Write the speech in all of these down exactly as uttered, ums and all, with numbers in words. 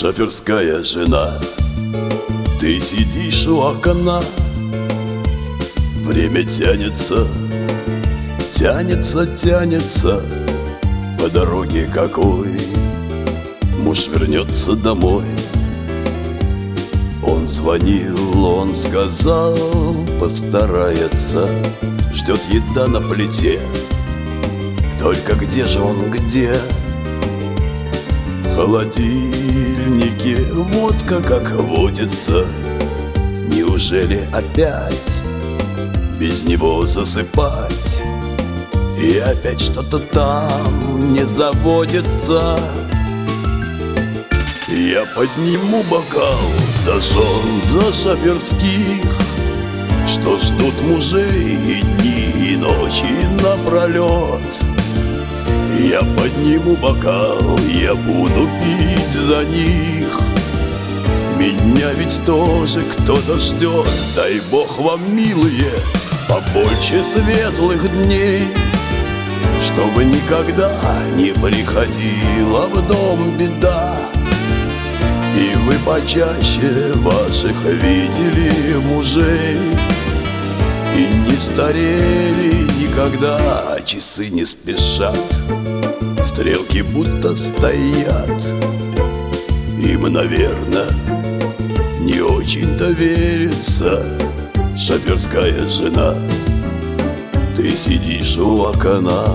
Шоферская жена, ты сидишь у окна. Время тянется, тянется, тянется. По дороге какой муж вернется домой. Он звонил, он сказал, постарается. Ждет еда на плите. Только где же он, где? В холодильнике водка, как водится. Неужели опять без него засыпать? И опять что-то там не заводится. Я подниму бокал за жен, за шоферских, что ждут мужей и дни, и ночи напролет. Я подниму бокал, я буду пить за них. Меня ведь тоже кто-то ждет. Дай Бог вам, милые, побольше светлых дней, чтобы никогда не приходила в дом беда. И вы почаще ваших видели мужей, и не старели никогда, а часы не спешат, стрелки будто стоят. Им, наверное, не очень-то верится. Шоферская жена, ты сидишь у окна.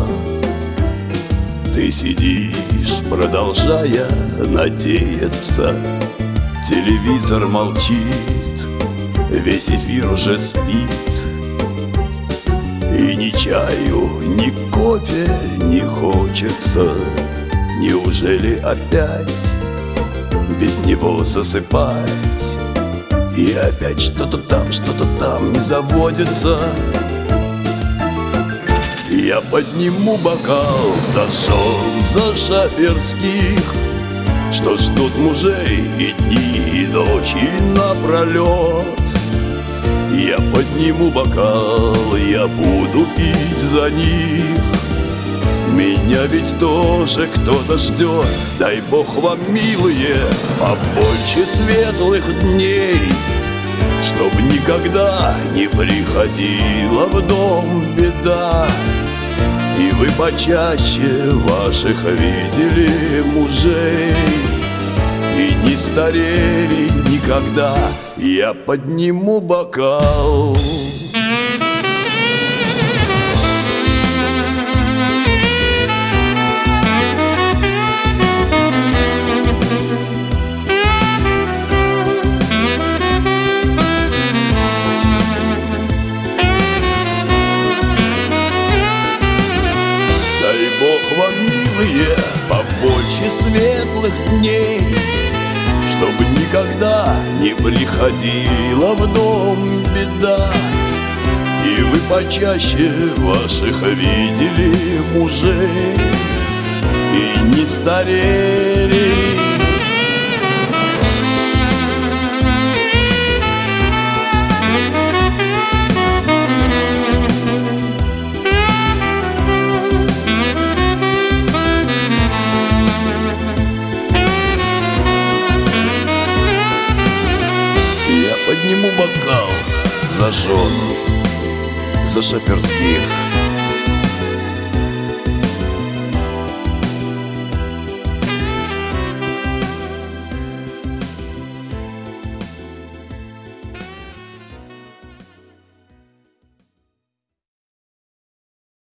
Ты сидишь, продолжая надеяться. Телевизор молчит, весь эфир уже спит. И ни чаю, ни кофе не хочется. Неужели опять без него засыпать? И опять что-то там, что-то там не заводится. Я подниму бокал за жен, за шоферских, что ждут мужей и дни, и ночи напролет. Я подниму бокал, я буду пить за них. Меня ведь тоже кто-то ждет. Дай Бог вам, милые, побольше светлых дней, чтоб никогда не приходила в дом беда. И вы почаще ваших видели мужей, и не старели никогда. Я подниму бокал. Бог вам, милые, побольше светлых дней, чтобы никогда не приходила в дом беда. И вы почаще ваших видели мужей, и не старели. Подниму бокал за жен, за шоферских,